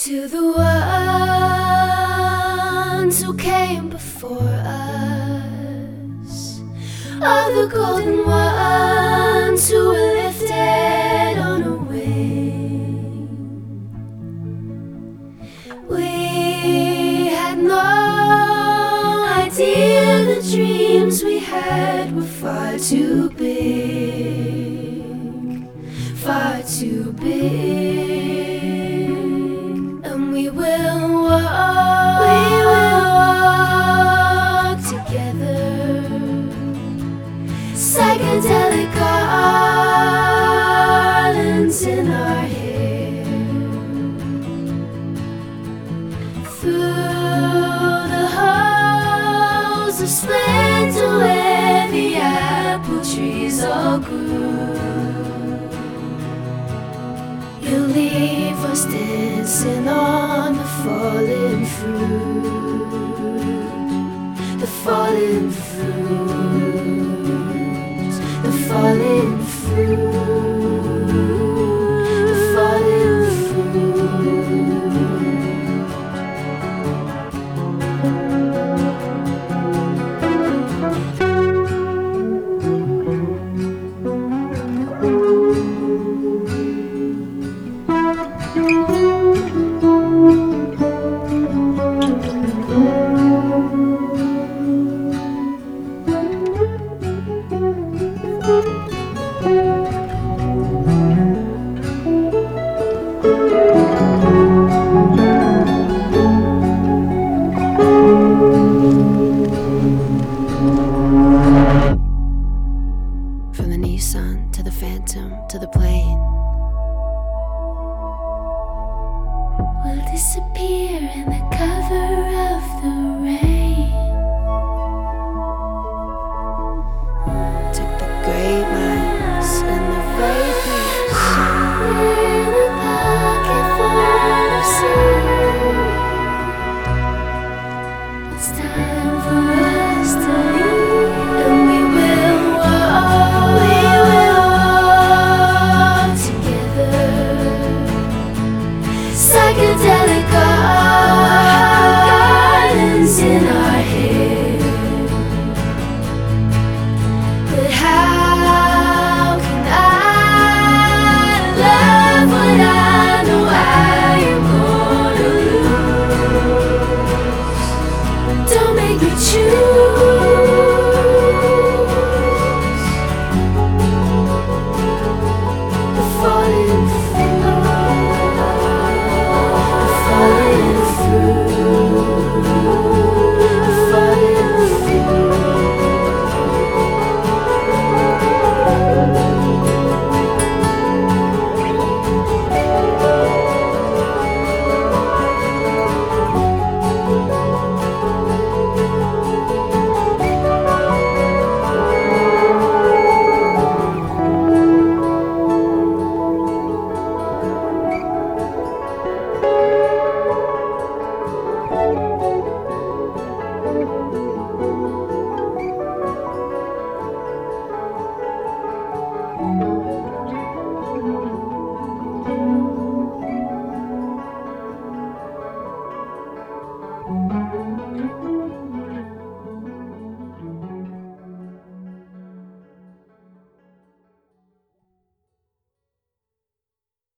To the ones who came before us, all the golden ones who were lifted on a wing. We had no idea the dreams we had were far too big, far too big. We will walk together, psychedelic garlands in our hair, through the halls of splendor where the apple trees all grew. You'll leave us dancing on the fallen fruit, the fallen fruit, the fallen fruit, the fallen From the Nissan to the Phantom to the plane, we'll disappear in the cover of the rain. Took the great minds and the vapors in a pocket full of sea. It's time for us to leave, and we will walk together, psychedelic